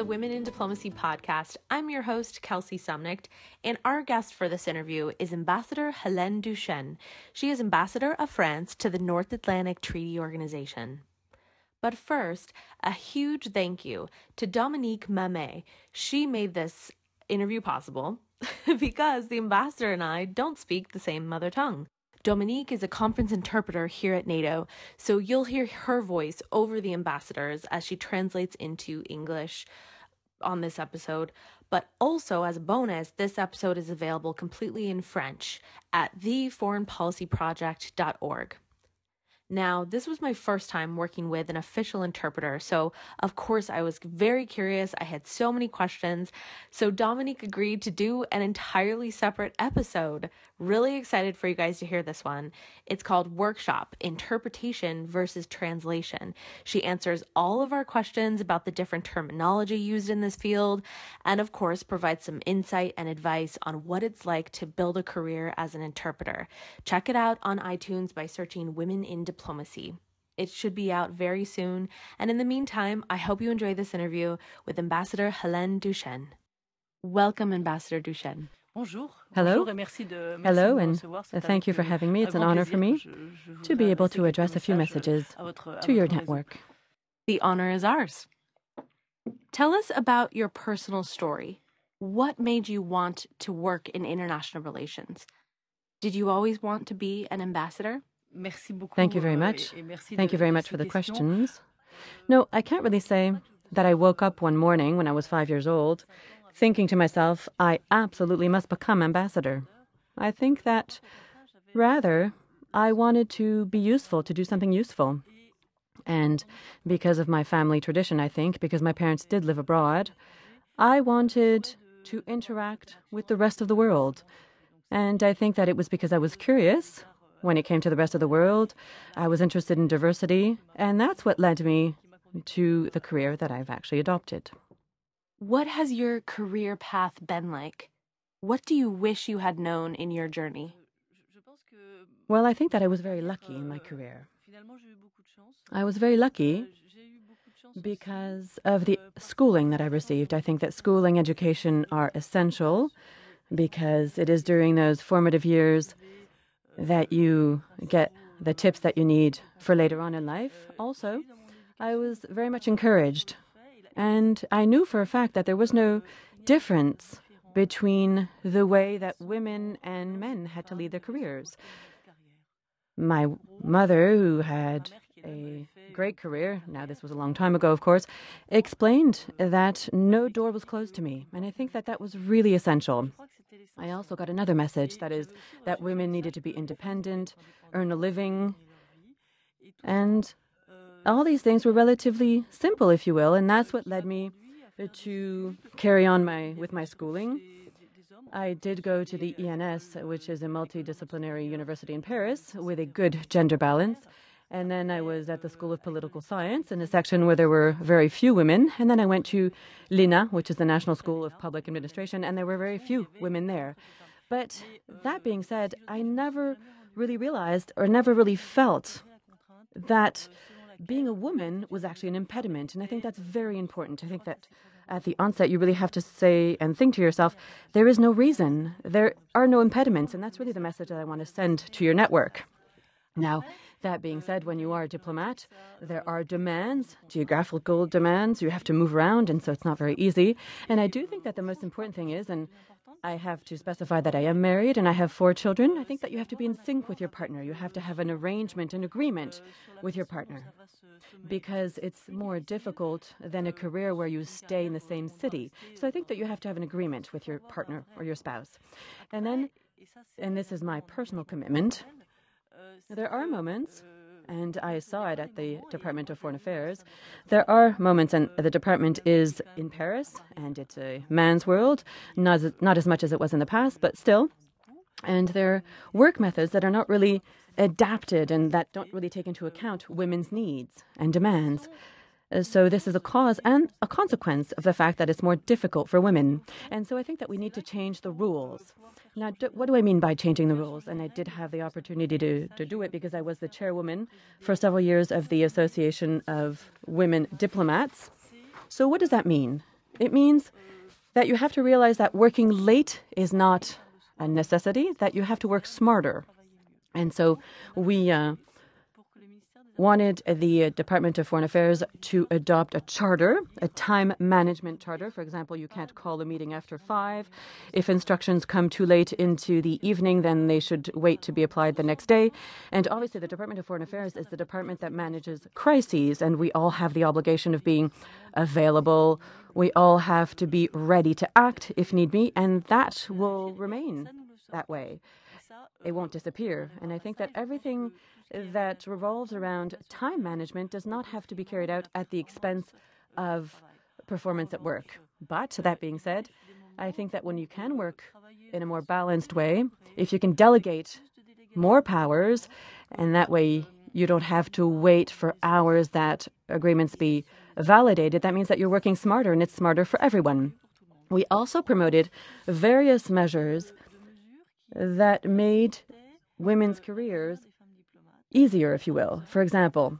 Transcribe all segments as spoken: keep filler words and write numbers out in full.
Women in Diplomacy podcast. I'm your host, Kelsey Sumnicht, and our guest for this interview is Ambassador Helene Duchesne. She is Ambassador of France to the North Atlantic Treaty Organization. But first, a huge thank you to Dominique Mamet. She made this interview possible because the ambassador and I don't speak the same mother tongue. Dominique is a conference interpreter here at NATO, so you'll hear her voice over the ambassadors as she translates into English on this episode. But also, as a bonus, this episode is available completely in French at the foreign policy project dot org. Now, this was my first time working with an official interpreter, so of course I was very curious. I had so many questions, so Dominique agreed to do an entirely separate episode. Really excited for you guys to hear this one. It's called Workshop, Interpretation versus Translation. She answers all of our questions about the different terminology used in this field, and of course provides some insight and advice on what it's like to build a career as an interpreter. Check it out on iTunes by searching Women in Diplomacy. It should be out very soon, and in the meantime, I hope you enjoy this interview with Ambassador Helene Duchesne. Welcome, Ambassador Duchesne. Hello. Hello, and thank you for having me. It's an honor for me to be able to address a few messages to your network. The honor is ours. Tell us about your personal story. What made you want to work in international relations? Did you always want to be an ambassador? Thank you very much. Thank you very much for the questions. No, I can't really say that I woke up one morning when I was five years old thinking to myself, I absolutely must become ambassador. I think that, rather, I wanted to be useful, to do something useful. And because of my family tradition, I think, because my parents did live abroad, I wanted to interact with the rest of the world. And I think that it was because I was curious when it came to the rest of the world. I was interested in diversity, and that's what led me to the career that I've actually adopted. What has your career path been like? What do you wish you had known in your journey? Well, I think that I was very lucky in my career. I was very lucky because of the schooling that I received. I think that schooling, education are essential because it is during those formative years that you get the tips that you need for later on in life. Also, I was very much encouraged. And I knew for a fact that there was no difference between the way that women and men had to lead their careers. My mother, who had a great career, now this was a long time ago, of course, explained that no door was closed to me. And I think that that was really essential. I also got another message, that is that women needed to be independent, earn a living, and all these things were relatively simple, if you will, and that's what led me to carry on my with my schooling. I did go to the E N S, which is a multidisciplinary university in Paris, with a good gender balance. And then I was at the School of Political Science in a section where there were very few women. And then I went to L'E N A, which is the National School of Public Administration, and there were very few women there. But that being said, I never really realized or never really felt that being a woman was actually an impediment. And I think that's very important. I think that at the onset, you really have to say and think to yourself, there is no reason. There are no impediments. And that's really the message that I want to send to your network. Now, that being said, when you are a diplomat, there are demands, geographical demands. You have to move around, and so it's not very easy. And I do think that the most important thing is, and I have to specify that I am married and I have four children, I think that you have to be in sync with your partner. You have to have an arrangement, an agreement with your partner, because it's more difficult than a career where you stay in the same city. So I think that you have to have an agreement with your partner or your spouse. And then, and this is my personal commitment, there are moments, and I saw it at the Department of Foreign Affairs, there are moments, and the department is in Paris, and it's a man's world, not as, not as much as it was in the past, but still. And there are work methods that are not really adapted and that don't really take into account women's needs and demands. Uh, So this is a cause and a consequence of the fact that it's more difficult for women. And so I think that we need to change the rules. Now, do, what do I mean by changing the rules? And I did have the opportunity to, to do it because I was the chairwoman for several years of the Association of Women Diplomats. So what does that mean? It means that you have to realize that working late is not a necessity, that you have to work smarter. And so we uh, wanted the Department of Foreign Affairs to adopt a charter, a time management charter. For example, you can't call a meeting after five. If instructions come too late into the evening, then they should wait to be applied the next day. And obviously, the Department of Foreign Affairs is the department that manages crises, and we all have the obligation of being available. We all have to be ready to act if need be, and that will remain that way. It won't disappear. And I think that everything that revolves around time management does not have to be carried out at the expense of performance at work. But that being said, I think that when you can work in a more balanced way, if you can delegate more powers, and that way you don't have to wait for hours that agreements be validated, that means that you're working smarter, and it's smarter for everyone. We also promoted various measures that made women's careers easier, if you will. For example,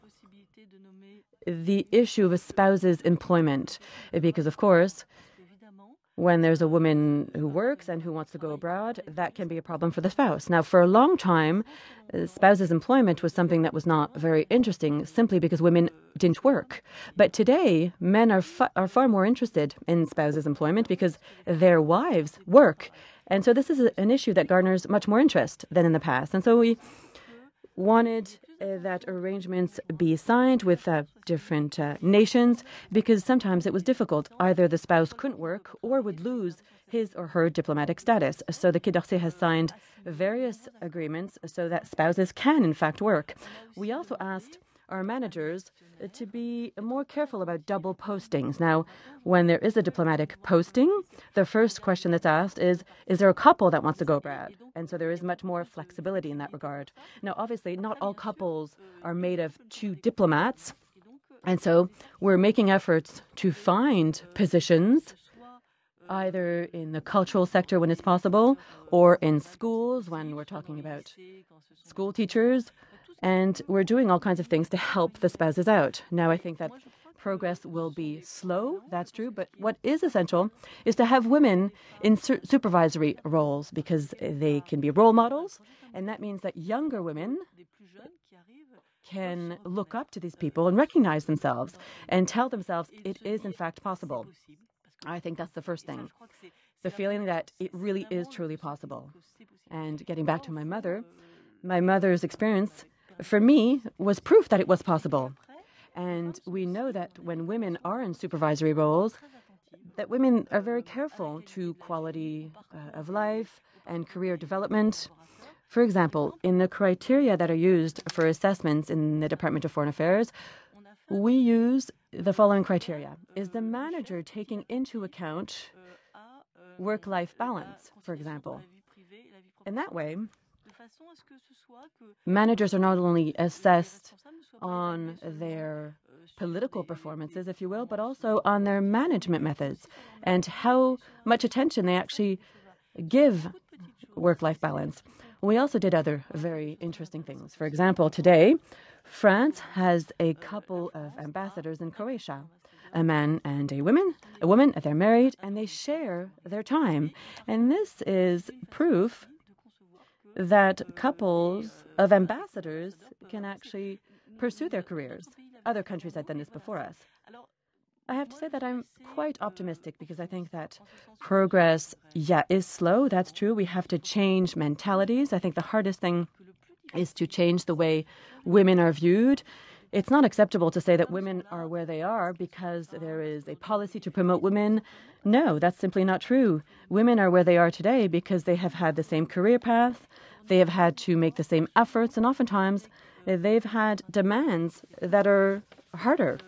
the issue of a spouse's employment, because, of course, when there's a woman who works and who wants to go abroad, that can be a problem for the spouse. Now, for a long time, spouse's employment was something that was not very interesting, simply because women didn't work. But today, men are, fa- are far more interested in spouse's employment because their wives work. And so this is a, an issue that garners much more interest than in the past. And so we wanted uh, that arrangements be signed with uh, different uh, nations, because sometimes it was difficult. Either the spouse couldn't work or would lose his or her diplomatic status. So the Quai d'Orsay has signed various agreements so that spouses can, in fact, work. We also asked our managers to be more careful about double postings. Now, when there is a diplomatic posting, the first question that's asked is, is there a couple that wants to go abroad? And so there is much more flexibility in that regard. Now, obviously, not all couples are made of two diplomats. And so we're making efforts to find positions either in the cultural sector when it's possible, or in schools when we're talking about school teachers. And we're doing all kinds of things to help the spouses out. Now, I think that progress will be slow, that's true, but what is essential is to have women in su- supervisory roles, because they can be role models, and that means that younger women can look up to these people and recognize themselves and tell themselves it is, in fact, possible. I think that's the first thing, the feeling that it really is truly possible. And getting back to my mother, my mother's experience for me was proof that it was possible. And we know that when women are in supervisory roles, that women are very careful to quality uh, of life and career development. For example, in the criteria that are used for assessments in the Department of Foreign Affairs, we use the following criteria. Is the manager taking into account work-life balance, for example? In that way, managers are not only assessed on their political performances, if you will, but also on their management methods and how much attention they actually give work-life balance. We also did other very interesting things. For example, today, France has a couple of ambassadors in Croatia, a man and a woman. A woman, they're married, and they share their time. And this is proof that couples of ambassadors can actually pursue their careers. Other countries have done this before us. I have to say that I'm quite optimistic, because I think that progress, yeah, is slow. That's true. We have to change mentalities. I think the hardest thing is to change the way women are viewed. It's not acceptable to say that women are where they are because there is a policy to promote women. No, that's simply not true. Women are where they are today because they have had the same career path, they have had to make the same efforts, and oftentimes they've had demands that are harder.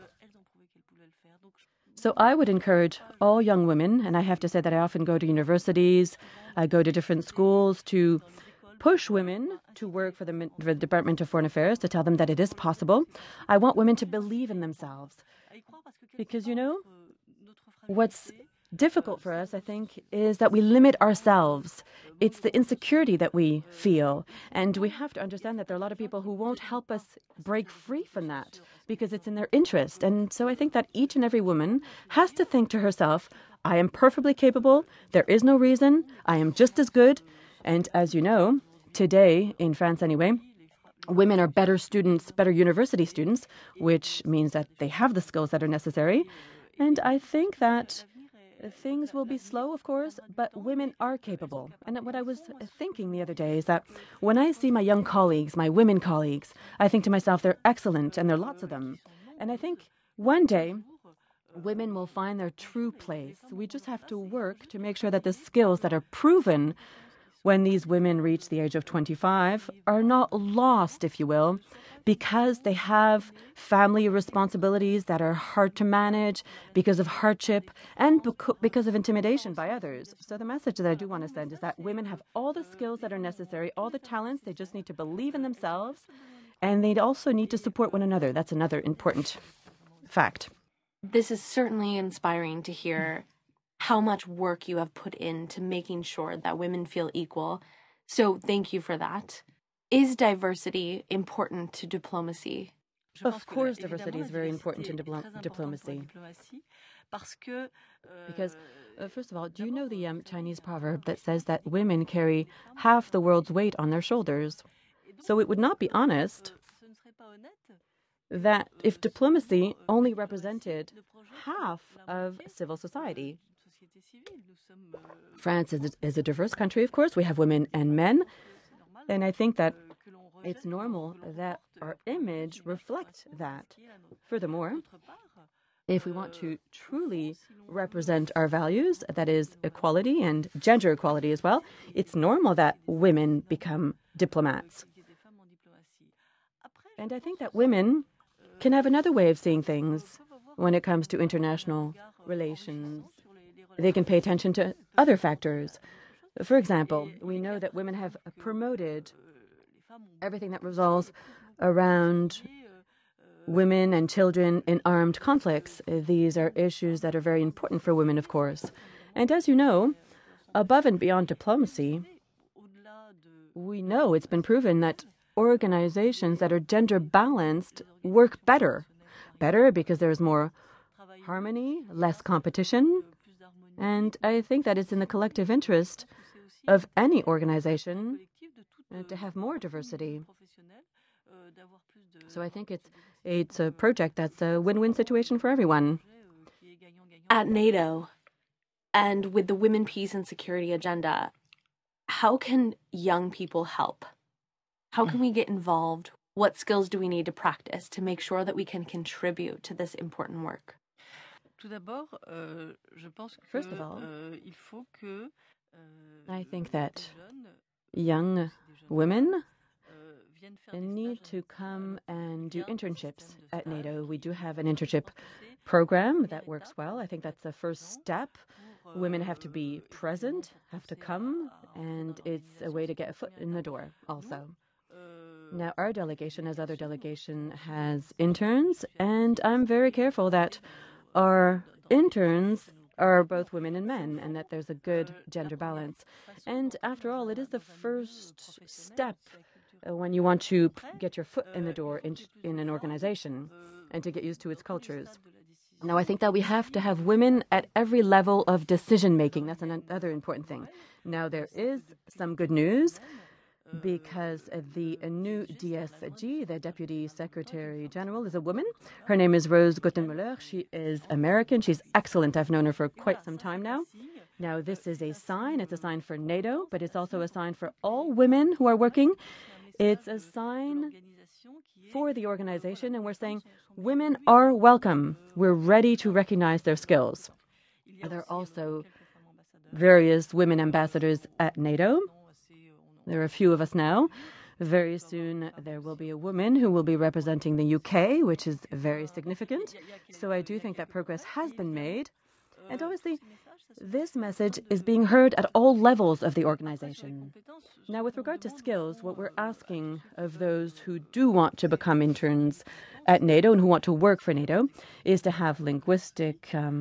So I would encourage all young women, and I have to say that I often go to universities, I go to different schools to push women to work for the, for the Department of Foreign Affairs, to tell them that it is possible. I want women to believe in themselves. Because, you know, what's difficult for us, I think, is that we limit ourselves it's the insecurity that we feel. And we have to understand that there are a lot of people who won't help us break free from that because it's in their interest. And so I think that each and every woman has to think to herself, I am perfectly capable. There is no reason. I am just as good. And as you know, today, in France anyway, women are better students, better university students, which means that they have the skills that are necessary. And I think that things will be slow, of course, but women are capable. And what I was thinking the other day is that when I see my young colleagues, my women colleagues, I think to myself, they're excellent, and there are lots of them. And I think one day, women will find their true place. We just have to work to make sure that the skills that are proven when these women reach the age of twenty-five are not lost, if you will, because they have family responsibilities that are hard to manage because of hardship and because of intimidation by others. So the message that I do want to send is that women have all the skills that are necessary, all the talents. They just need to believe in themselves, and they also need to support one another. That's another important fact. This is certainly inspiring to hear how much work you have put into making sure that women feel equal. So thank you for that. Is diversity important to diplomacy? Of course, diversity is very important in diplo- diplomacy. Because, uh, first of all, do you know the um, Chinese proverb that says that women carry half the world's weight on their shoulders? So it would not be honest that if diplomacy only represented half of civil society. France is a, is a diverse country, of course. We have women and men. And I think that it's normal that our image reflects that. Furthermore, if we want to truly represent our values, that is equality and gender equality as well, it's normal that women become diplomats. And I think that women can have another way of seeing things when it comes to international relations. They can pay attention to other factors. For example, we know that women have promoted everything that revolves around women and children in armed conflicts. These are issues that are very important for women, of course. And as you know, above and beyond diplomacy, we know it's been proven that organizations that are gender balanced work better. Better because there's more harmony, less competition. And I think that it's in the collective interest of any organization uh, to have more diversity. So I think it's it's a project that's a win-win situation for everyone. At NATO, and with the Women, Peace and Security agenda, how can young people help? How can we get involved? What skills do we need to practice to make sure that we can contribute to this important work? First of all, I think that young women need to come and do internships at NATO. We do have an internship program that works well. I think that's the first step. Women have to be present, have to come, and it's a way to get a foot in the door also. Now, our delegation, as other delegation, has interns, and I'm very careful that our interns are both women and men, and that there's a good gender balance. And after all, it is the first step uh, when you want to p- get your foot in the door in, in an organization and to get used to its cultures. Now, I think that we have to have women at every level of decision-making. That's another important thing. Now, there is some good news, because the new D S G, the Deputy Secretary General, is a woman. Her name is Rose Guttenmüller. She is American. She's excellent. I've known her for quite some time now. Now, this is a sign. It's a sign for NATO, but it's also a sign for all women who are working. It's a sign for the organization, and we're saying women are welcome. We're ready to recognize their skills. There are also various women ambassadors at NATO. There are a few of us now. Very soon there will be a woman who will be representing the U K, which is very significant. So I do think that progress has been made. And obviously, this message is being heard at all levels of the organization. Now, with regard to skills, what we're asking of those who do want to become interns at NATO and who want to work for NATO is to have linguistic um,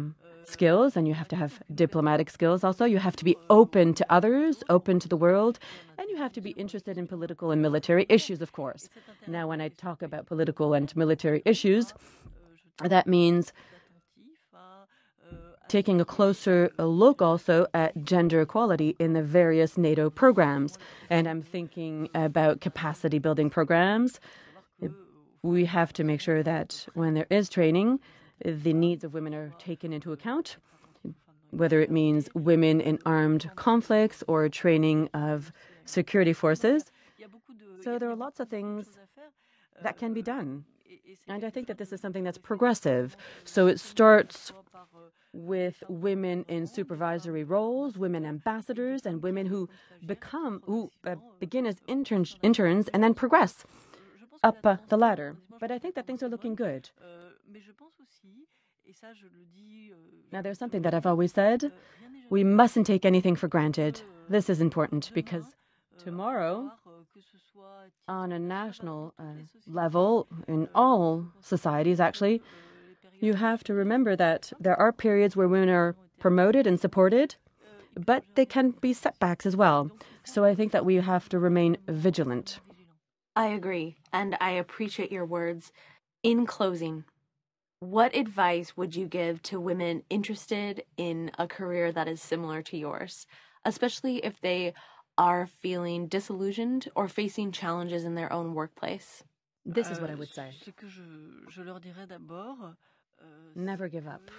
skills, and you have to have diplomatic skills also. You have to be open to others, open to the world, and you have to be interested in political and military issues, of course. Now, when I talk about political and military issues, that means taking a closer look also at gender equality in the various NATO programs. And I'm thinking about capacity building programs. We have to make sure that when there is training, the needs of women are taken into account, whether it means women in armed conflicts or training of security forces. So there are lots of things that can be done. And I think that this is something that's progressive. So it starts with women in supervisory roles, women ambassadors, and women who become, who uh, begin as interns, interns and then progress up uh, the ladder. But I think that things are looking good. Now, there's something that I've always said. We mustn't take anything for granted. This is important because tomorrow, on a national uh, level, in all societies actually, you have to remember that there are periods where women are promoted and supported, but they can be setbacks as well. So I think that we have to remain vigilant. I agree, and I appreciate your words. In closing, what advice would you give to women interested in a career that is similar to yours, especially if they are feeling disillusioned or facing challenges in their own workplace? This is what I would say. Never give up.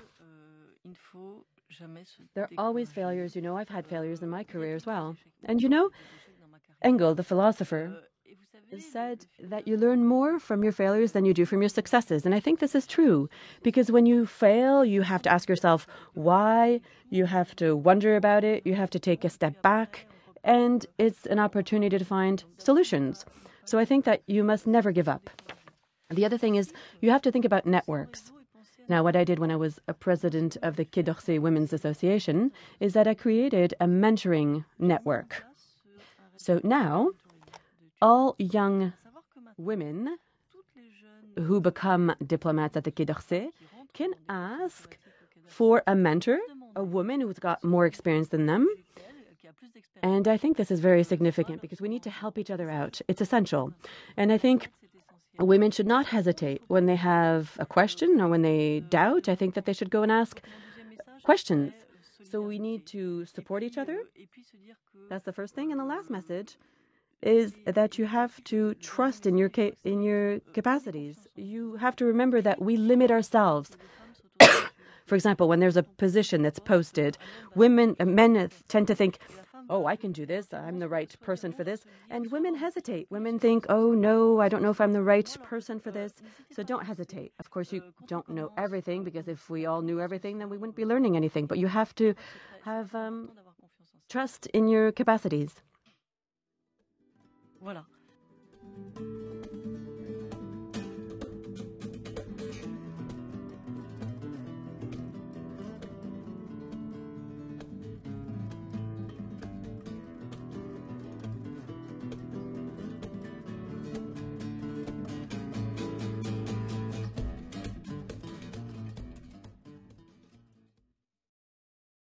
There are always failures. You know, I've had failures in my career as well. And you know, Engel, the philosopher, said that you learn more from your failures than you do from your successes. And I think this is true, because when you fail, you have to ask yourself why, you have to wonder about it, you have to take a step back, and it's an opportunity to find solutions. So I think that you must never give up. The other thing is you have to think about networks. Now, what I did when I was a president of the Quai d'Orsay Women's Association is that I created a mentoring network. So now, all young women who become diplomats at the Quai d'Orsay can ask for a mentor, a woman who's got more experience than them. And I think this is very significant because we need to help each other out. It's essential. And I think women should not hesitate when they have a question or when they doubt. I think that they should go and ask questions. So we need to support each other. That's the first thing. And the last message is that you have to trust in your ca- in your capacities. You have to remember that we limit ourselves. For example, when there's a position that's posted, women, uh, men tend to think, oh, I can do this, I'm the right person for this. And women hesitate. Women think, oh, no, I don't know if I'm the right person for this. So don't hesitate. Of course, you don't know everything, because if we all knew everything, then we wouldn't be learning anything. But you have to have um, trust in your capacities. Voilà.